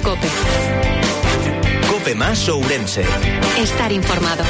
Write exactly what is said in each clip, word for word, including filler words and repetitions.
COPE. COPE más Ourense. Estar informado.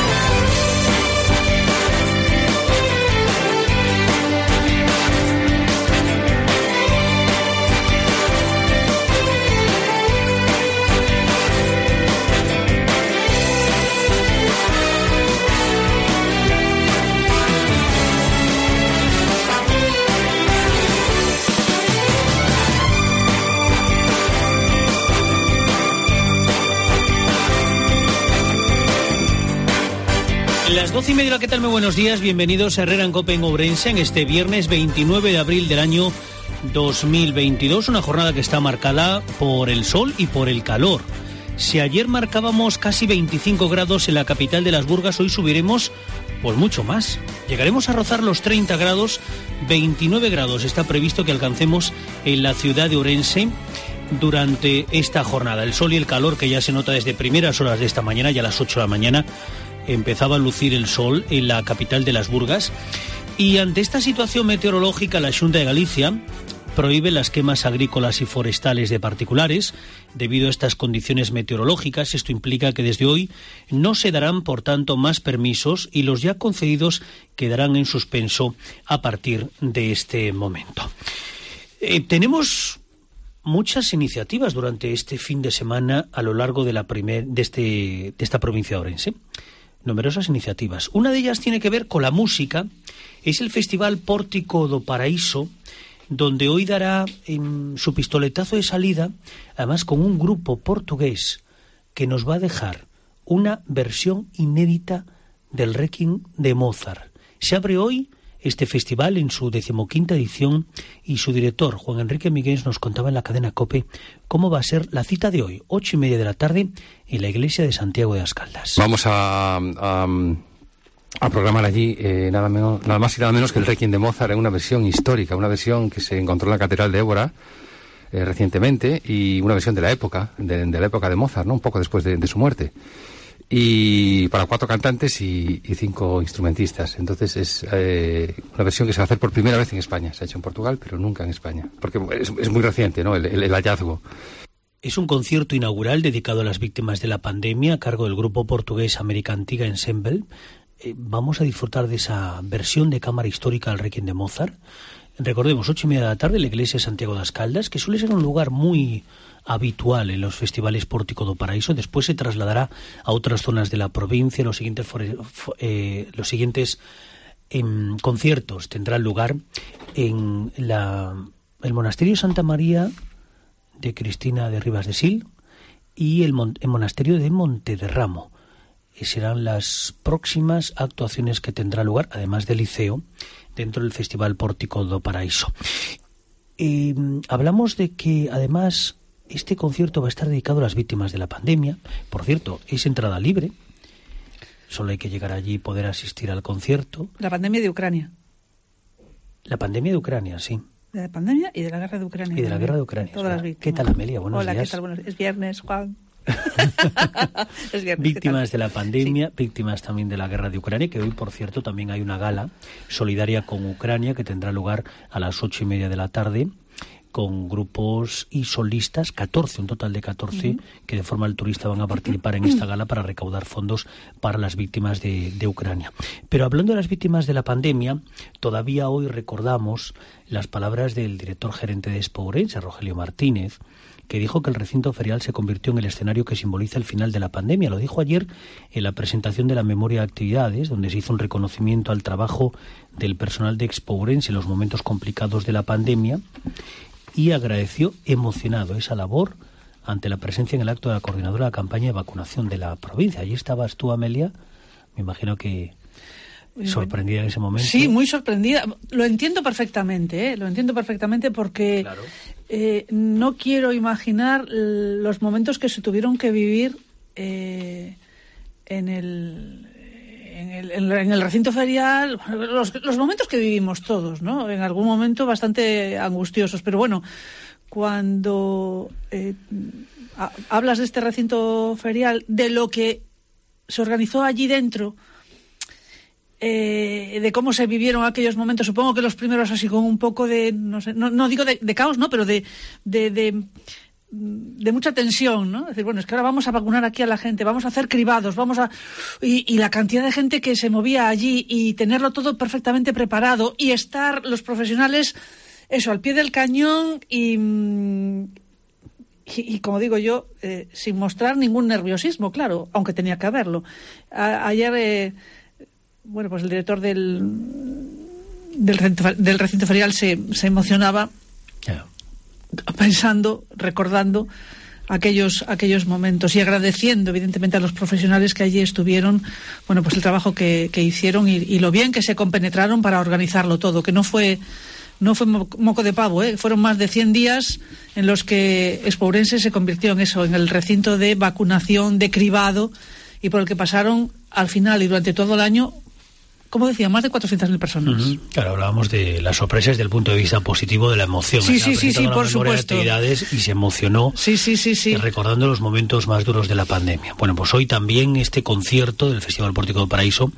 Las doce y media, ¿qué tal? Muy buenos días, bienvenidos a Herrera en COPE en Ourense en este viernes veintinueve de abril del año dos mil veintidós, una jornada que está marcada por el sol y por el calor. Si ayer marcábamos casi veinticinco grados en la capital de las Burgas, hoy subiremos pues mucho más. Llegaremos a rozar los treinta grados, veintinueve grados está previsto que alcancemos en la ciudad de Ourense durante esta jornada. El sol y el calor que ya se nota desde primeras horas de esta mañana, ya a las ocho de la mañana, empezaba a lucir el sol en la capital de las Burgas. Y ante esta situación meteorológica, la Xunta de Galicia prohíbe las quemas agrícolas y forestales de particulares debido a estas condiciones meteorológicas. Esto implica que desde hoy no se darán, por tanto, más permisos y los ya concedidos quedarán en suspenso a partir de este momento. Eh, tenemos muchas iniciativas durante este fin de semana a lo largo de, la primer, de, este, de esta provincia de Ourense. Numerosas iniciativas. Una de ellas tiene que ver con la música. Es el Festival Pórtico do Paraíso, donde hoy dará en su pistoletazo de salida, además con un grupo portugués que nos va a dejar una versión inédita del Requiem de Mozart. Se abre hoy este festival en su decimoquinta edición y su director, Juan Enrique Miguel, nos contaba en la cadena COPE cómo va a ser la cita de hoy, ocho y media de la tarde, en la iglesia de Santiago de las Caldas. Vamos a, a, a programar allí eh, nada, menos, nada más y nada menos que el Requiem de Mozart en una versión histórica, una versión que se encontró en la Catedral de Évora eh, recientemente, y una versión de la época, de, de la época de Mozart, ¿no? Un poco después de, de su muerte. Y para cuatro cantantes y, y cinco instrumentistas. Entonces es eh, una versión que se va a hacer por primera vez en España. Se ha hecho en Portugal, pero nunca en España, porque es, es muy reciente, ¿no? El, el, el hallazgo. Es un concierto inaugural dedicado a las víctimas de la pandemia a cargo del grupo portugués América Antiga Ensemble. Eh, vamos a disfrutar de esa versión de cámara histórica al Requiem de Mozart. Recordemos, ocho y media de la tarde, en la iglesia de Santiago de las Caldas, que suele ser un lugar muy habitual en los festivales Pórtico do Paraíso. Después se trasladará a otras zonas de la provincia. Los siguientes, eh, los siguientes eh, conciertos tendrán lugar en la, el Monasterio Santa María de Cristina de Rivas de Sil y el, mon, el Monasterio de Montederramo. Y serán las próximas actuaciones que tendrá lugar, además del Liceo, dentro del Festival Pórtico do Paraíso. Eh, hablamos de que, además, este concierto va a estar dedicado a las víctimas de la pandemia. Por cierto, es entrada libre. Solo hay que llegar allí y poder asistir al concierto. La pandemia de Ucrania. La pandemia de Ucrania, sí. De la pandemia y de la guerra de Ucrania. Y de la guerra de Ucrania. Todas las víctimas. ¿Qué tal, Amelia? Buenos Hola, días. ¿qué tal? Buenos... Es viernes, Juan. Es viernes, víctimas de la pandemia, sí. Víctimas también de la guerra de Ucrania, que hoy, por cierto, también hay una gala solidaria con Ucrania que tendrá lugar a las ocho y media de la tarde, con grupos y solistas, catorce, un total de catorce, uh-huh. que de forma altruista van a participar en esta gala para recaudar fondos para las víctimas de, de Ucrania. Pero hablando de las víctimas de la pandemia, todavía hoy recordamos las palabras del director gerente de Expo Ourense, Rogelio Martínez, que dijo que el recinto ferial se convirtió en el escenario que simboliza el final de la pandemia. Lo dijo ayer en la presentación de la memoria de actividades, donde se hizo un reconocimiento al trabajo del personal de Expo Ourense en los momentos complicados de la pandemia, y agradeció emocionado esa labor ante la presencia en el acto de la coordinadora de la campaña de vacunación de la provincia. Allí estabas tú, Amelia, me imagino que sorprendida en ese momento. Sí, muy sorprendida. Lo entiendo perfectamente, ¿eh? Lo entiendo perfectamente porque claro. eh, no quiero imaginar los momentos que se tuvieron que vivir eh, en el... En el, en el recinto ferial, los, los momentos que vivimos todos, ¿no? En algún momento bastante angustiosos, pero bueno, cuando eh, a, hablas de este recinto ferial, de lo que se organizó allí dentro, eh, de cómo se vivieron aquellos momentos, supongo que los primeros así con un poco de, no sé, no, no digo de, de caos, no, pero de, de, de de mucha tensión, ¿no? Es decir, bueno, es que ahora vamos a vacunar aquí a la gente, vamos a hacer cribados, vamos a... Y, y la cantidad de gente que se movía allí y tenerlo todo perfectamente preparado y estar los profesionales, eso, al pie del cañón y, y, y como digo yo, eh, sin mostrar ningún nerviosismo, claro, aunque tenía que haberlo. A, ayer, eh, bueno, pues el director del, del, recinto, del recinto ferial se, se emocionaba. Yeah. Pensando, recordando aquellos aquellos momentos y agradeciendo evidentemente a los profesionales que allí estuvieron, bueno, pues el trabajo que, que hicieron y, y lo bien que se compenetraron para organizarlo todo, que no fue no fue moco de pavo, ¿eh? Fueron más de cien días en los que Expo Ourense se convirtió en eso, en el recinto de vacunación, de cribado, y por el que pasaron al final y durante todo el año, como decía, más de cuatrocientas mil personas. Uh-huh. Claro, hablábamos de las sorpresas desde el punto de vista positivo de la emoción. Sí, sí, sí, sí, por supuesto. De actividades y se emocionó. Sí, sí, sí, sí. Recordando los momentos más duros de la pandemia. Bueno, pues hoy también este concierto del Festival Pórtico del Paraíso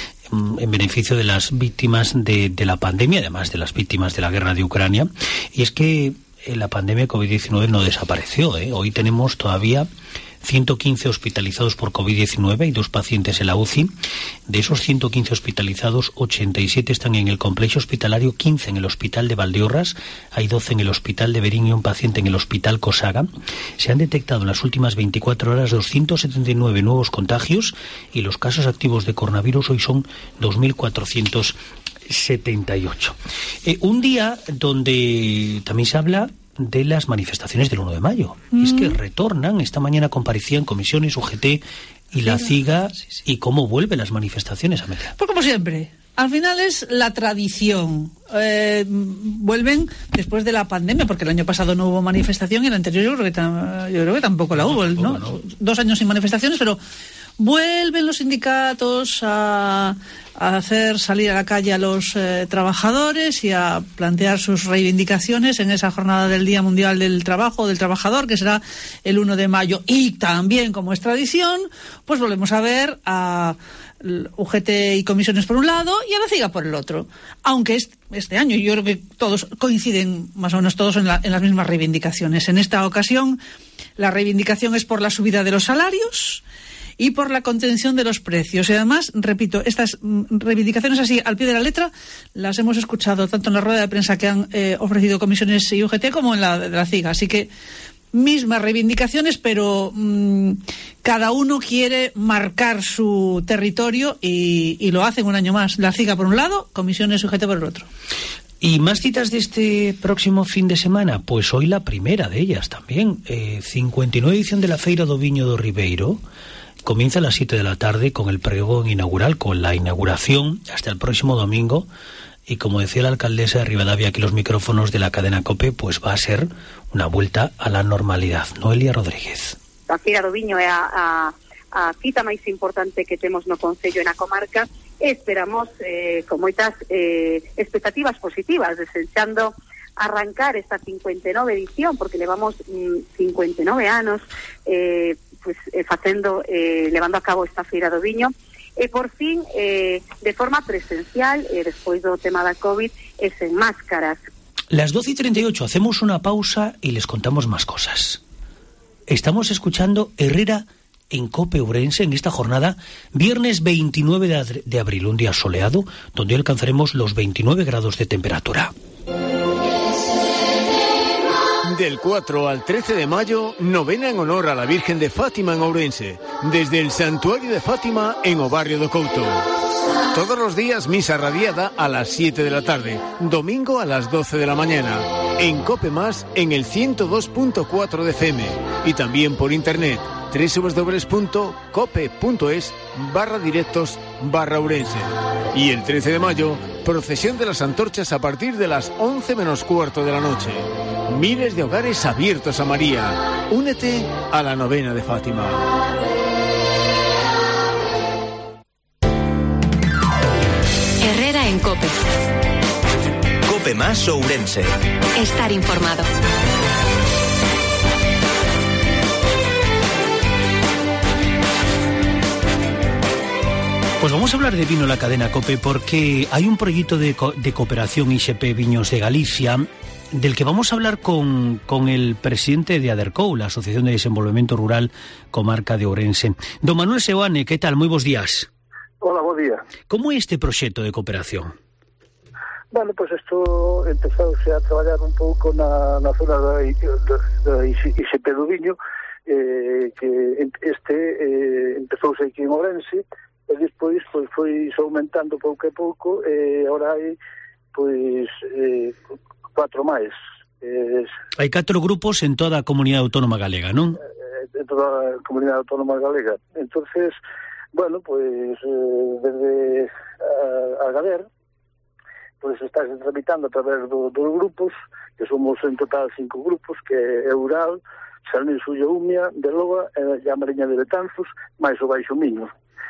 en beneficio de las víctimas de, de la pandemia, además de las víctimas de la guerra de Ucrania. Y es que la pandemia covid diecinueve no desapareció, ¿eh? Hoy tenemos todavía ciento quince hospitalizados por covid diecinueve y dos pacientes en la U C I. De esos ciento quince hospitalizados, ochenta y siete están en el complejo hospitalario, quince en el hospital de Valdeorras, hay doce en el hospital de Verín y un paciente en el hospital Cosaga. Se han detectado en las últimas veinticuatro horas doscientos setenta y nueve nuevos contagios y los casos activos de coronavirus hoy son dos mil cuatrocientos setenta y ocho. Eh, un día donde también se habla de las manifestaciones del uno de mayo. Mm. Es que retornan, esta mañana comparecían comisiones, U G T y la CIGA, sí, sí. ¿Y cómo vuelven las manifestaciones, Amelia? Pues como siempre, al final es la tradición. Eh, vuelven después de la pandemia, porque el año pasado no hubo manifestación y el anterior yo creo que, tam- yo creo que tampoco la no, hubo, tampoco, ¿no? ¿no? Dos años sin manifestaciones, pero vuelven los sindicatos a, a hacer salir a la calle a los eh, trabajadores y a plantear sus reivindicaciones en esa jornada del Día Mundial del Trabajo, del Trabajador, que será el uno de mayo. Y también, como es tradición, pues volvemos a ver a U G T y comisiones por un lado y a la CIGA por el otro. Aunque este, este año yo creo que todos coinciden, más o menos todos, en, la, en las mismas reivindicaciones. En esta ocasión, la reivindicación es por la subida de los salarios y por la contención de los precios. Y además, repito, estas reivindicaciones así, al pie de la letra, las hemos escuchado tanto en la rueda de prensa que han eh, ofrecido comisiones y U G T como en la de la CIGA. Así que, mismas reivindicaciones, pero mmm, cada uno quiere marcar su territorio y, y lo hacen un año más. La CIGA por un lado, comisiones y U G T por el otro. ¿Y más citas de este próximo fin de semana? Pues hoy la primera de ellas también. Eh, cincuenta y nueve edición de la Feira do Viño do Ribeiro. Comienza a las siete de la tarde con el pregón inaugural, con la inauguración hasta el próximo domingo. Y como decía la alcaldesa de Rivadavia, aquí los micrófonos de la cadena COPE, pues va a ser una vuelta a la normalidad. Noelia Rodríguez. A Feira do Viño é a, a, a cita máis importante que temos no Concello e na comarca. Esperamos eh, con moitas eh, expectativas positivas, desexando arrancar esta cincuenta e nove edición, porque levamos mm, cincuenta e nove anos eh, pues, eh, facendo, eh, levando a cabo esta Feira do Viño. E por fin, eh, de forma presencial, eh, despois do tema da COVID, e sen máscaras. Las doce y treinta y ocho, hacemos una pausa y les contamos más cosas. Estamos escuchando Herrera en COPE Ourense en esta jornada, viernes veintinueve de abril, un día soleado, donde alcanzaremos los veintinueve grados de temperatura. Del cuatro al trece de mayo, novena en honor a la Virgen de Fátima en Ourense, desde el Santuario de Fátima en o barrio do Couto. Todos los días misa radiada a las siete de la tarde, domingo a las doce de la mañana, en COPE Más en el ciento dos punto cuatro de F M y también por internet doble u doble u doble u punto cope punto es barra directos barra Ourense. Y el trece de mayo, procesión de las antorchas a partir de las once menos cuarto de la noche. Miles de hogares abiertos a María. Únete a la novena de Fátima. Herrera en COPE. COPE Más Ourense. Estar informado. Pues vamos a hablar de vino en la cadena COPE porque hay un proyecto de, co- de cooperación I X P Viños de Galicia del que vamos a hablar con, con el presidente de ADERCOU, la Asociación de Desenvolvemento Rural Comarca de Ourense. Don Manuel Seoane, ¿qué tal? Moi bons días. Hola, bom día. Como é este proxecto de cooperación? Bueno, pues isto empezouse a traballar un pouco na, na zona da, da I C P do Viño, eh, que este eh, empezouse aquí en Ourense, e despois pois, foi aumentando pouco a pouco, e agora hai pois eh, cuatro máis. Eh, hai catro grupos en toda a comunidade autónoma galega, non? En toda a comunidade autónoma galega. Entonces, bueno, pois eh, desde a, a Gader, pois está tramitando a través do, dos grupos, que somos en total cinco grupos, que é Ural, Salmín, Sulla, Umia, de Loa e a Mariña de Betanzos, máis o Baixo Miño.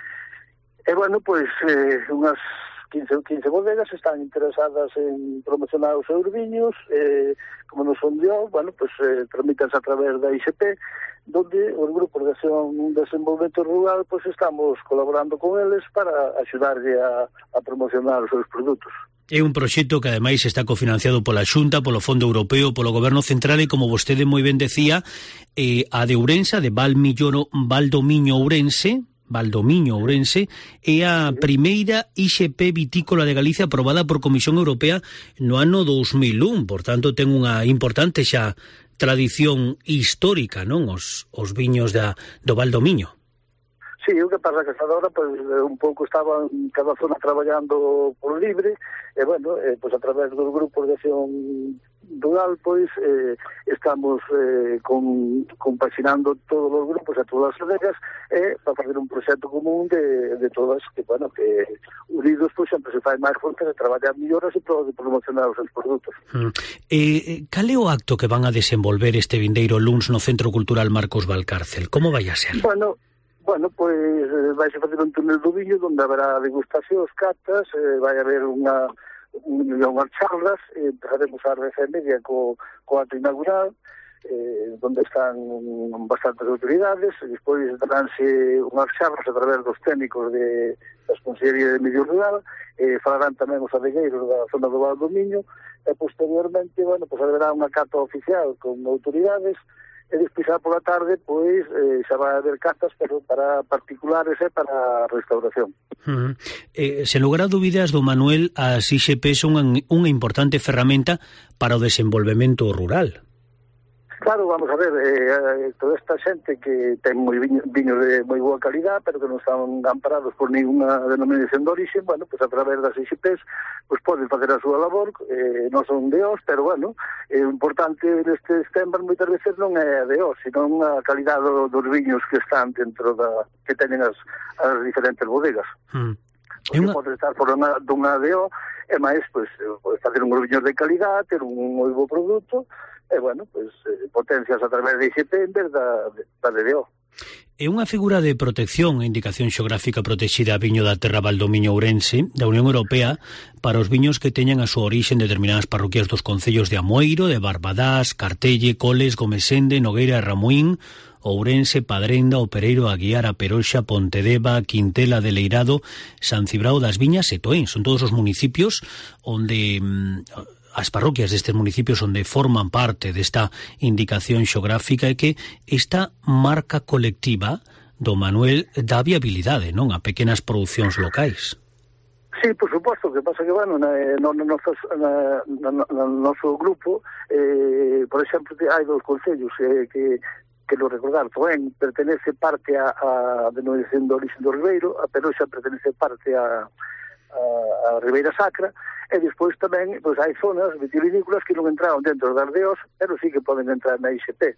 E, bueno, pois, eh, unhas quince, quince bodegas están interesadas en promocionar os seus viños, eh, como non son de O, bueno, pois, eh, tramítanse a través da I C P, donde os grupos de acción de desenvolvemento rural, pois, estamos colaborando con eles para axudarlle a, a promocionar os seus produtos. É un proxecto que ademais está cofinanciado pola Xunta, polo Fondo Europeo, polo Goberno Central e, como vostede moi ben decía, eh, a de Ourense, de Valmilloro, Valdomiño Ourense, Valdomiño Ourense, é a primeira I X P vitícola de Galicia aprobada por Comisión Europea no ano dos mil un, por tanto ten unha importante xa tradición histórica, non? Os, os viños da, do Valdomiño. Sí, o que pasa que hasta agora, pues, un pouco estaban cada zona traballando por libre, e, bueno, eh, pues, a través dos grupos de acción rural, pois, eh, estamos eh, con, compaginando todos os grupos e todas as bodegas, e eh, para fazer un proxecto común de, de todas, que, bueno, que unidos, pois, sempre se fai máis forte de traballar melloras e de promocionar os seus produtos. Mm. Eh, cal é o acto que van a desenvolver este vindeiro luns no Centro Cultural Marcos Valcárcel? Como vai a ser? Bueno, Bueno, pois eh, vai a fazer un túnel do viño onde haberá degustacións, catas, eh, vai haber unha, unhas charlas, eh, empezaremos a rece media co, co acto inaugural, eh, onde están bastantes autoridades, e despois daránse unhas charlas a través dos técnicos de, das Consellería de Medio Rural, eh, falarán tamén os adegueiros da zona do Valdomiño, e posteriormente, bueno, pues haberá unha cata oficial con autoridades, e despois pola tarde, pois, eh, xa vai haber catas, pero para particulares e para restauración. Uh-huh. Eh, sen lugar a dúbidas, do Manuel, as I X P son unha importante ferramenta para o desenvolvemento rural. Claro, vamos a ver, eh, toda esta xente que ten moi viño, viños de moi boa calidad, pero que non están amparados por ninguna denominación de origen, bueno, pues a través das I X Ps, pues poden facer a súa labor, eh, non son de Os, pero bueno, eh, o importante nestes temas moitas veces non é de Os, sino a calidad do, dos viños que están dentro da, que teñen as, as diferentes bodegas. Mm. Que una... pode estar por unha, dunha de O, e máis, pues, facer uns viños de calidad, ter un moi bo produto, e, bueno, pues, eh, potencias a través de I X P en vez da, da D D O. É unha figura de protección e indicación xeográfica protexida a viño da terra Valdomiño Ourense da Unión Europea para os viños que teñan a súa orixe en determinadas parroquias dos concellos de Amoeiro, de Barbadás, Cartelle, Coles, Gomesende, Nogueira e Ramuín, Ourense, Padrenda, O Pereiro, Aguiar, A Peroxa, Pontedeva, Quintela de Leirado, San Cibrao das Viñas e Toén. Son todos os municipios onde... Mmm, as parroquias destes municipios onde forman parte desta indicación xeográfica e que esta marca colectiva do Manuel dá viabilidade, non, a pequenas producións locais. Sí, por suposto, que pasa que, bueno, no, no, no, na, na, no noso grupo, eh, por exemplo, hai dos concellos eh, que que lo recordar, Toén pertenece parte a, a denominación de origen do Ribeiro, a Peroxa pertenece parte a a, a Ribeira Sacra, e despois tamén pois, hai zonas vitivinícolas que non entraron dentro das D Os, pero sí que poden entrar na I X P.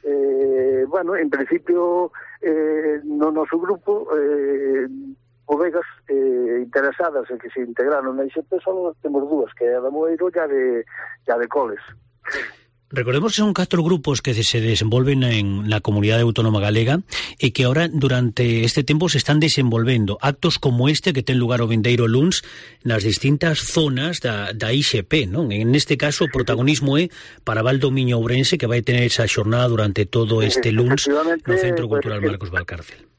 Eh, bueno, en principio, eh, no noso grupo, eh, bodegas eh, interesadas en que se integraron na I X P só temos dúas, que é a de Amoeiro e a de, a de Coles. Recordemos que son catro grupos que se desenvolven en la comunidade autónoma galega e que ahora, durante este tempo, se están desenvolvendo actos como este que ten lugar o vindeiro luns nas distintas zonas da, da I X P, non? En este caso, o protagonismo é para Valdomiño Ourense, que vai tener esa xornada durante todo este luns no Centro Cultural Marcos Valcárcel.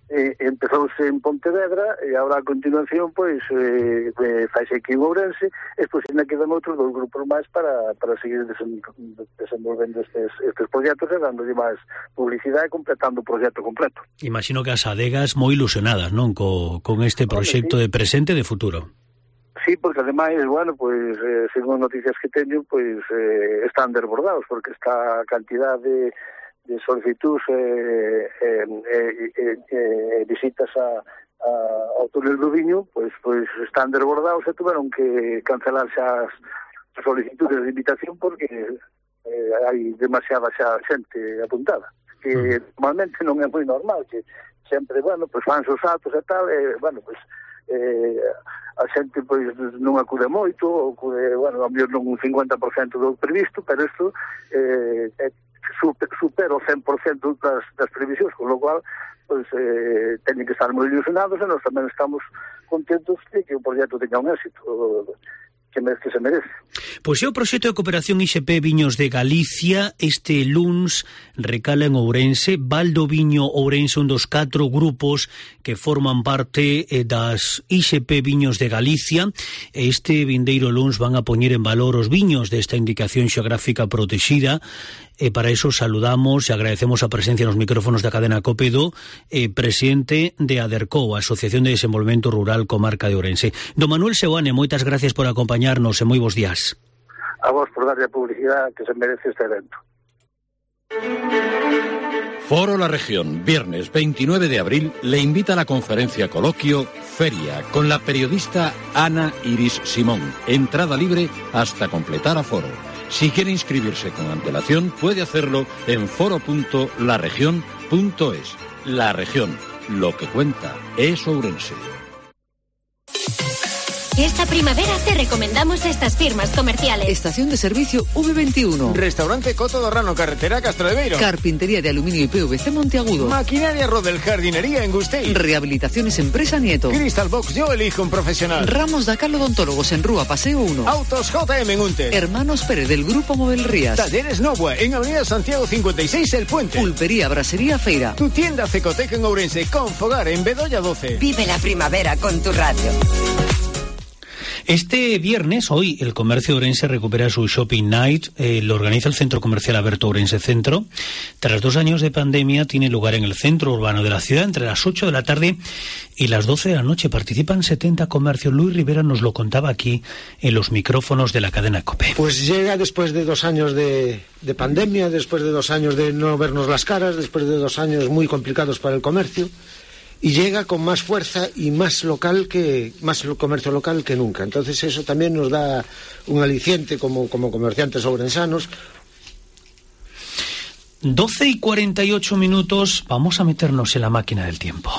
eh, empezouse en Pontevedra e agora a continuación pois eh, eh, faise aquí en Ourense e pois ainda quedan outros dos grupos máis para, para seguir desen, desenvolvendo estes, estes proxectos e dándolle máis publicidade e completando o proxecto completo. Imagino que as adegas moi ilusionadas, non? Co, con este proxecto sí. de presente e de futuro. Sí, porque ademais, bueno, pois, eh, según noticias que teño, pois eh, están desbordados, porque esta cantidad de de solicitudes e eh, eh, eh, eh, eh, visitas a, a, ao túnel do Viño, pois, pois están desbordados e tuveron que cancelar xa as solicitudes de invitación porque eh, hai demasiada xa xente apuntada, que normalmente non é moi normal, que sempre, bueno, pois fan os atos e tal, e, bueno, pois eh, a xente pois non acude moito, ou acude, bueno, a mellor non un cincuenta por cento do previsto, pero isto eh, é supera o cen por cento das, das previsións, con lo cual pues, eh, teñen que estar moi ilusionados e nós tamén estamos contentos de que o proxecto teña un éxito que, me, que se merece. Pois é o proxecto de cooperación I X P Viños de Galicia. Este luns recala en Ourense. Valdo Viño Ourense, un dos catro grupos que forman parte das I X P Viños de Galicia. Este vindeiro luns van a poñer en valor os viños desta indicación xeográfica protexida. E para iso saludamos e agradecemos a presencia nos micrófonos da cadena COPE do eh, presidente de ADERCO, a Asociación de Desenvolvemento Rural Comarca de Ourense. Don Manuel Seoane, moitas gracias por acompañarnos e moi bons días. A vos por darle a publicidade que se merece este evento. Foro La Región, viernes veintinueve de abril, le invita a la conferencia coloquio Feria con la periodista Ana Iris Simón. Entrada libre hasta completar aforo. Si quiere inscribirse con antelación, puede hacerlo en foro punto la región punto es. La Región, lo que cuenta es Ourense. Esta primavera te recomendamos estas firmas comerciales. Estación de servicio V veintiuno. Restaurante Coto do Rano, carretera Castro de Beiro. Carpintería de aluminio y P V C Monteagudo. Maquinaria Rodel, jardinería en Gustei. Rehabilitaciones Empresa Nieto. Crystal Box, yo elijo un profesional. Ramos Dacal Odontólogos en Rúa Paseo uno. Autos J M en Unte. Hermanos Pérez del Grupo Móvil Rías. Talleres Nobua en Avenida Santiago cincuenta y seis El Puente. Pulpería Brasería Feira. Tu tienda Cecoteca en Ourense, con Fogar en Bedoya doce. Vive la primavera con tu radio. Este viernes, hoy, el comercio ourense recupera su Shopping Night. Eh, lo organiza el Centro Comercial Aberto Ourense Centro. Tras dos años de pandemia, tiene lugar en el centro urbano de la ciudad entre las ocho de la tarde y las doce de la noche. Participan setenta comercios. Luis Rivera nos lo contaba aquí en los micrófonos de la cadena COPE. Pues llega después de dos años de, de pandemia, después de dos años de no vernos las caras, después de dos años muy complicados para el comercio. Y llega con más fuerza y más local que más comercio local que nunca. Entonces eso también nos da un aliciente como, como comerciantes ourensanos. doce y cuarenta y ocho minutos, vamos a meternos en la máquina del tiempo.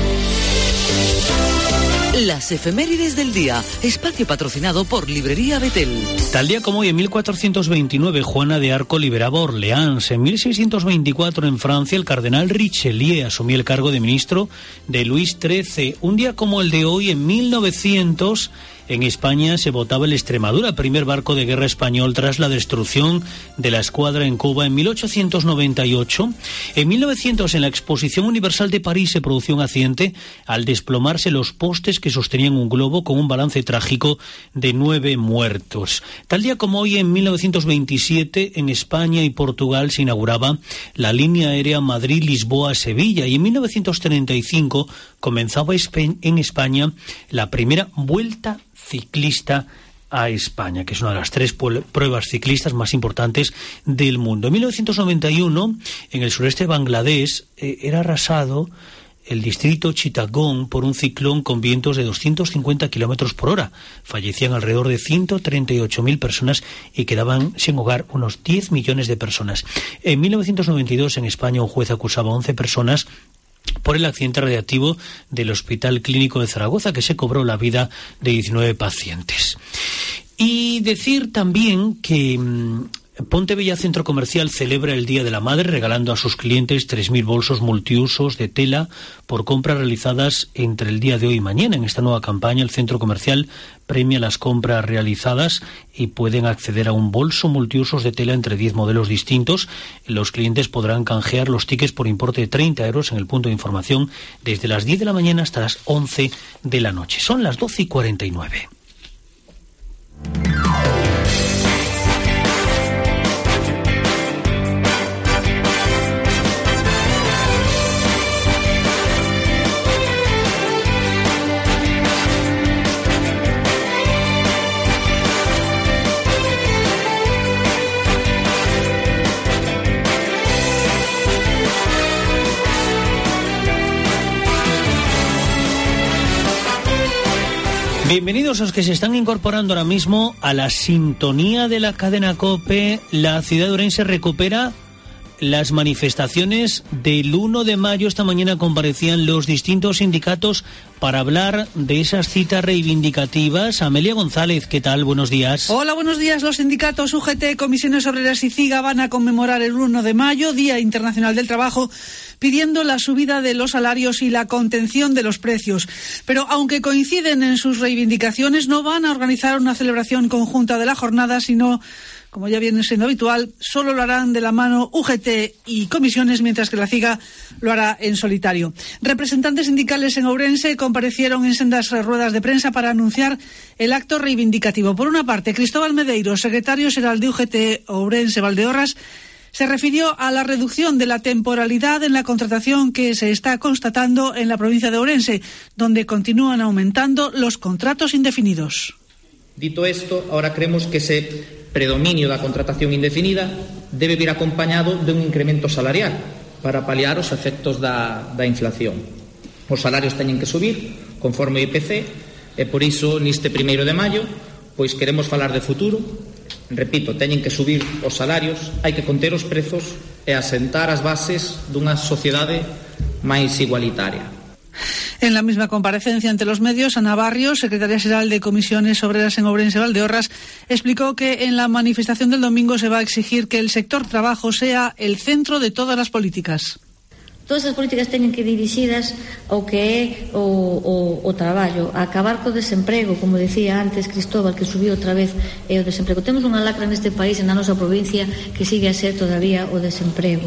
Las efemérides del día, espacio patrocinado por Librería Betel. Tal día como hoy, en mil cuatrocientos veintinueve, Juana de Arco liberaba Orleans. En mil seiscientos veinticuatro, en Francia, el cardenal Richelieu asumió el cargo de ministro de Luis trece. Un día como el de hoy, en mil novecientos, en España se votaba el Extremadura, primer barco de guerra español tras la destrucción de la escuadra en Cuba en mil ochocientos noventa y ocho. En mil novecientos, en la Exposición Universal de París, se produjo un accidente al desplomarse los postes que sostenían un globo con un balance trágico de nueve muertos. Tal día como hoy, en mil novecientos veintisiete, en España y Portugal se inauguraba la línea aérea Madrid-Lisboa-Sevilla y en mil novecientos treinta y cinco comenzaba en España la primera Vuelta Ciclista a España, que es una de las tres pruebas ciclistas más importantes del mundo. En mil novecientos noventa y uno, en el sureste de Bangladesh, eh, era arrasado el distrito Chittagong por un ciclón con vientos de doscientos cincuenta kilómetros por hora. Fallecían alrededor de ciento treinta y ocho mil personas y quedaban sin hogar unos diez millones de personas. En mil novecientos noventa y dos, en España, un juez acusaba a once personas por el accidente radiactivo del Hospital Clínico de Zaragoza, que se cobró la vida de diecinueve pacientes. Y decir también que mmm, Ponte Bella Centro Comercial celebra el Día de la Madre regalando a sus clientes tres mil bolsos multiusos de tela por compras realizadas entre el día de hoy y mañana. En esta nueva campaña el centro comercial premia las compras realizadas y pueden acceder a un bolso multiusos de tela entre diez modelos distintos. Los clientes podrán canjear los tickets por importe de treinta euros en el punto de información desde las diez de la mañana hasta las once de la noche. Son las doce y cuarenta y nueve. Bienvenidos a los que se están incorporando ahora mismo a la sintonía de la cadena COPE. La ciudad de Ourense recupera las manifestaciones del uno de mayo. Esta mañana comparecían los distintos sindicatos para hablar de esas citas reivindicativas. Amelia González, ¿qué tal? Buenos días. Hola, buenos días. Los sindicatos U G T, Comisiones Obreras y CIGA van a conmemorar el uno de mayo, Día Internacional del Trabajo, pidiendo la subida de los salarios y la contención de los precios. Pero aunque coinciden en sus reivindicaciones, no van a organizar una celebración conjunta de la jornada, sino, como ya viene siendo habitual, solo lo harán de la mano U G T y comisiones, mientras que la CIGA lo hará en solitario. Representantes sindicales en Ourense comparecieron en sendas ruedas de prensa para anunciar el acto reivindicativo. Por una parte, Cristóbal Medeiro, secretario xeral de U G T Ourense Valdeorras, se refirió a la reducción de la temporalidad en la contratación que se está constatando en la provincia de Ourense, donde continúan aumentando los contratos indefinidos. Dito esto, ahora creemos que ese predominio da contratación indefinida debe vir acompañado de un incremento salarial para paliar os efectos da, da inflación. Os salarios teñen que subir conforme o I P C e por iso neste primeiro de maio pois queremos falar de futuro. Repito, teñen que subir os salarios, hai que conter os prezos e asentar as bases dunha sociedade máis igualitaria. En la misma comparecencia ante los medios, Ana Barrios, secretaria xeral de Comisiones Obreras en Ourense Valdeorras, explicó que en la manifestación del domingo se va a exigir que el sector trabajo sea el centro de todas las políticas. Todas as políticas teñen que ir dirixidas ao que é o, o, o traballo, a acabar co desemprego, como decía antes Cristóbal, que subiu outra vez é o desemprego. Temos unha lacra neste país, na nosa provincia, que sigue a ser todavía o desemprego.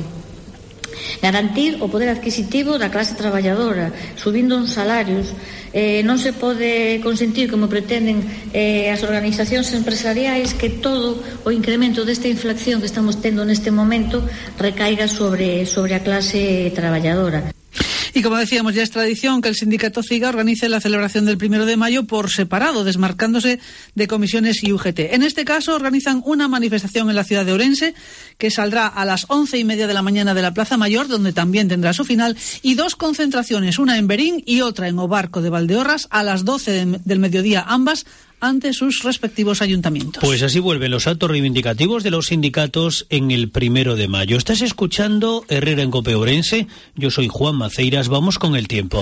Garantir o poder adquisitivo da clase traballadora, subindo uns salarios. Eh, non se pode consentir, como pretenden eh, as organizacións empresariais, que todo o incremento desta inflación que estamos tendo neste momento recaiga sobre, sobre a clase traballadora. Y como decíamos, ya es tradición que el sindicato CIGA organice la celebración del primero de mayo por separado, desmarcándose de comisiones y U G T. En este caso, organizan una manifestación en la ciudad de Ourense, que saldrá a las once y media de la mañana de la Plaza Mayor, donde también tendrá su final, y dos concentraciones, una en Berín y otra en Obarco de Valdeorras, a las doce de, del mediodía, ambas ante sus respectivos ayuntamientos. Pues así vuelven los actos reivindicativos de los sindicatos en el primero de mayo. Estás escuchando Herrera en COPE Ourense. Yo soy Juan Maceiras. Vamos con el tiempo.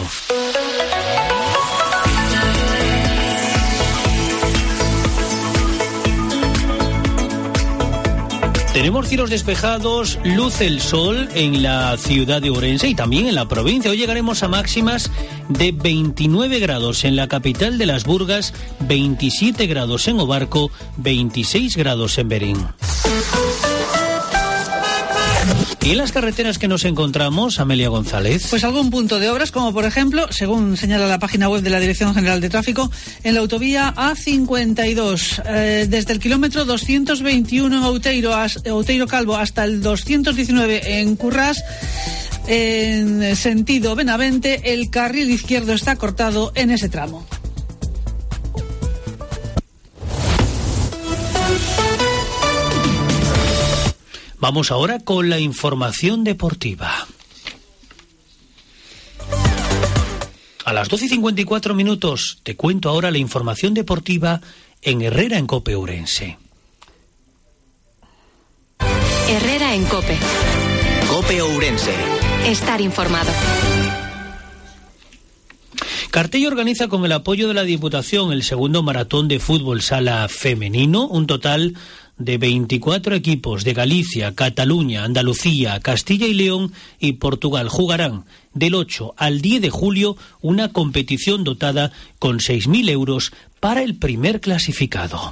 Tenemos cielos despejados, luce el sol en la ciudad de Ourense y también en la provincia. Hoy llegaremos a máximas de veintinueve grados en la capital de las Burgas, veintisiete grados en Obarco, veintiséis grados en Berín. ¿Y en las carreteras que nos encontramos, Amelia González? Pues algún punto de obras, como por ejemplo, según señala la página web de la Dirección General de Tráfico, en la autovía A cincuenta y dos, eh, desde el kilómetro doscientos veintiuno en Outeiro, Outeiro Calvo hasta el doscientos diecinueve en Currás, en sentido Benavente, el carril izquierdo está cortado en ese tramo. Vamos ahora con la información deportiva. A las doce y cincuenta y cuatro minutos te cuento ahora la información deportiva en Herrera en COPE Ourense. Herrera en COPE. COPE Ourense. Estar informado. Cartello organiza con el apoyo de la Diputación el segundo maratón de fútbol sala femenino, un total de veinticuatro equipos de Galicia, Cataluña, Andalucía, Castilla y León y Portugal jugarán del ocho al diez de julio una competición dotada con seis mil euros para el primer clasificado.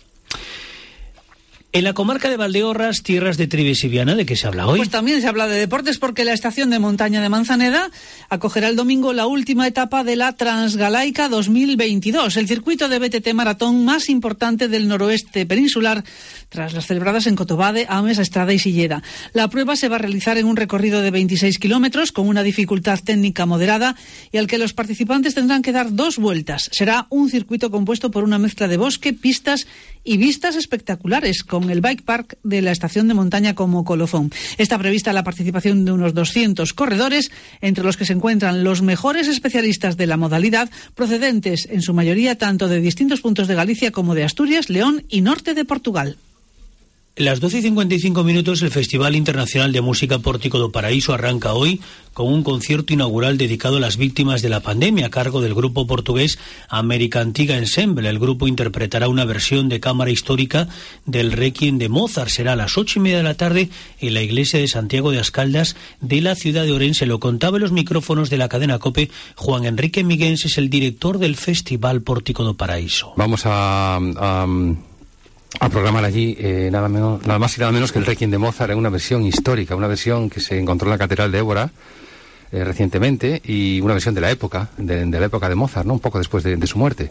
En la comarca de Valdeorras, tierras de Trives y Viana, ¿de qué se habla hoy? Pues también se habla de deportes porque la estación de montaña de Manzaneda acogerá el domingo la última etapa de la Transgalaica dos mil veintidós, el circuito de B T T maratón más importante del noroeste peninsular, tras las celebradas en Cotobade, Ames, Estrada y Silleda. La prueba se va a realizar en un recorrido de veintiséis kilómetros con una dificultad técnica moderada y al que los participantes tendrán que dar dos vueltas. Será un circuito compuesto por una mezcla de bosque, pistas y vistas espectaculares, con el bike park de la estación de montaña como colofón. Está prevista la participación de unos doscientos corredores, entre los que se encuentran los mejores especialistas de la modalidad, procedentes en su mayoría tanto de distintos puntos de Galicia como de Asturias, León y norte de Portugal. Las doce y cincuenta y cinco minutos, el Festival Internacional de Música Pórtico do Paraíso arranca hoy con un concierto inaugural dedicado a las víctimas de la pandemia a cargo del grupo portugués América Antiga Ensemble. El grupo interpretará una versión de cámara histórica del Requiem de Mozart. Será a las ocho y media de la tarde en la iglesia de Santiago de Ascaldas de la ciudad de Ourense. Lo contaba en los micrófonos de la cadena COPE Juan Enrique Miguens, es el director del Festival Pórtico do Paraíso. Vamos a... a... a programar allí eh, nada menos, nada más y nada menos que el Requiem de Mozart en una versión histórica, una versión que se encontró en la Catedral de Évora eh, recientemente, y una versión de la época, de, de la época de Mozart, ¿no? Un poco después de, de su muerte.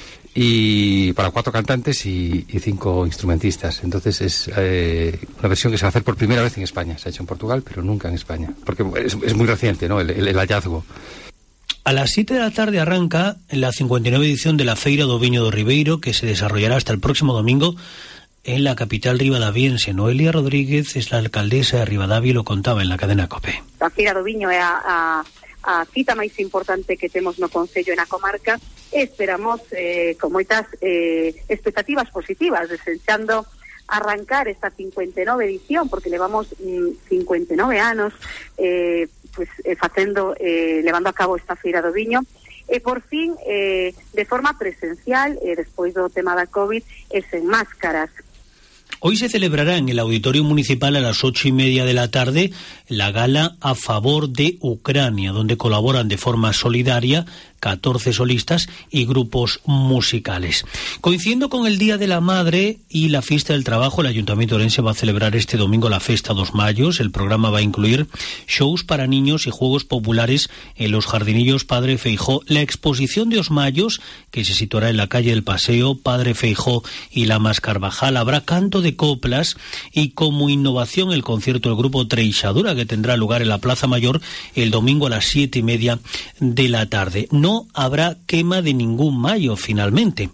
Y para cuatro cantantes y, y cinco instrumentistas. Entonces es eh, una versión que se va a hacer por primera vez en España. Se ha hecho en Portugal, pero nunca en España, porque es, es muy reciente, ¿no? El, el, el hallazgo. A las siete de la tarde arranca la cincuenta y nueve edición de la Feira do Viño do Ribeiro, que se desarrollará hasta el próximo domingo en la capital ribadaviense. Noelia Rodríguez es la alcaldesa de Ribadavia y lo contaba en la cadena COPE. A Feira do Viño é a, a, a cita máis importante que temos no concello e na comarca. Esperamos eh, con moitas eh, expectativas positivas, desexando arrancar esta cincuenta y nueve edición, porque levamos mm, cincuenta y nueve anos eh, pues eh, facendo, eh, levando a cabo esta Feira do Viño, e por fin eh, de forma presencial, eh, despois do tema da COVID, e sen máscaras. Hoy se celebrará en el Auditorio Municipal a las ocho y media de la tarde la gala a favor de Ucrania, donde colaboran de forma solidaria catorce solistas y grupos musicales. Coincidiendo con el Día de la Madre y la Fiesta del Trabajo, el Ayuntamiento de Ourense va a celebrar este domingo la Festa dos Mayos. El programa va a incluir shows para niños y juegos populares en los jardinillos Padre Feijó, la exposición de Os Mayos, que se situará en la calle del Paseo, Padre Feijó y la Mas Carvajal. Habrá canto de coplas y, como innovación, el concierto del grupo Treixadura, que tendrá lugar en la Plaza Mayor el domingo a las siete y media de la tarde. No habrá quema de ningún mayo, finalmente.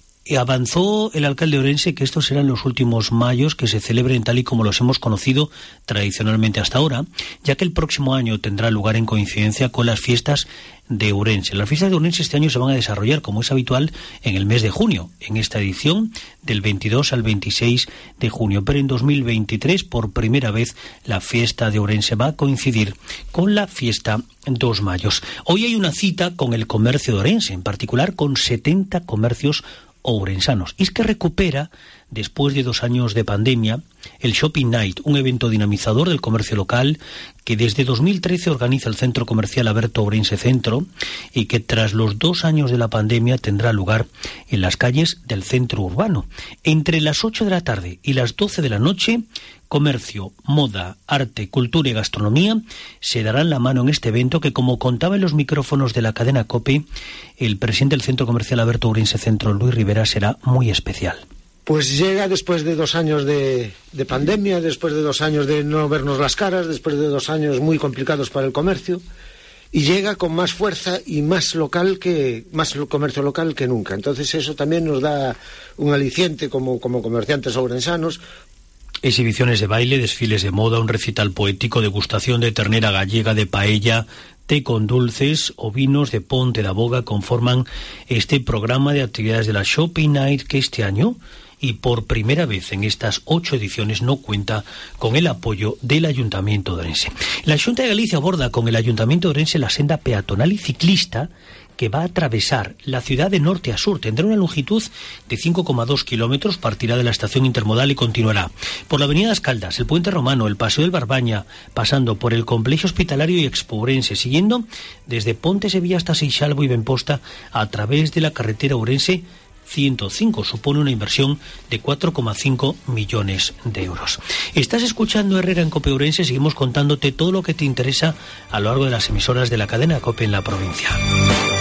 Avanzó el alcalde de Ourense que estos serán los últimos mayos que se celebren tal y como los hemos conocido tradicionalmente hasta ahora, ya que el próximo año tendrá lugar en coincidencia con las fiestas de Ourense. Las fiestas de Ourense este año se van a desarrollar, como es habitual, en el mes de junio, en esta edición del veintidós al veintiséis de junio. Pero en dos mil veintitrés, por primera vez, la fiesta de Ourense va a coincidir con la fiesta dos Mayos. Hoy hay una cita con el comercio de Ourense, en particular con setenta comercios ourensanos. Y es que recupera, después de dos años de pandemia, el Shopping Night, un evento dinamizador del comercio local que desde dos mil trece organiza el Centro Comercial Aberto Ourense Centro y que tras los dos años de la pandemia tendrá lugar en las calles del centro urbano. Entre las ocho de la tarde y las doce de la noche, comercio, moda, arte, cultura y gastronomía se darán la mano en este evento que, como contaba en los micrófonos de la cadena COPE, el presidente del Centro Comercial Aberto Ourense Centro, Luis Rivera, será muy especial. Pues llega después de dos años de, de pandemia, después de dos años de no vernos las caras, después de dos años muy complicados para el comercio, y llega con más fuerza y más local que más comercio local que nunca. Entonces eso también nos da un aliciente como, como comerciantes ourensanos. Exhibiciones de baile, desfiles de moda, un recital poético, degustación de ternera gallega, de paella, té con dulces o vinos de Ponte da Boga conforman este programa de actividades de la Shopping Night, que este año, y por primera vez en estas ocho ediciones, no cuenta con el apoyo del Ayuntamiento de Ourense. La Xunta de Galicia aborda con el Ayuntamiento de Ourense la senda peatonal y ciclista que va a atravesar la ciudad de norte a sur. Tendrá una longitud de cinco coma dos kilómetros, partirá de la estación intermodal y continuará por la avenida Escaldas, el Puente Romano, el Paseo del Barbaña, pasando por el complejo hospitalario y Expo Ourense, siguiendo desde Ponte Sevilla hasta Seixalbo y Benposta a través de la carretera Ourense ciento cinco. Supone una inversión de cuatro coma cinco millones de euros. Estás escuchando Herrera en COPE Ourense. Seguimos contándote todo lo que te interesa a lo largo de las emisoras de la cadena COPE en la provincia.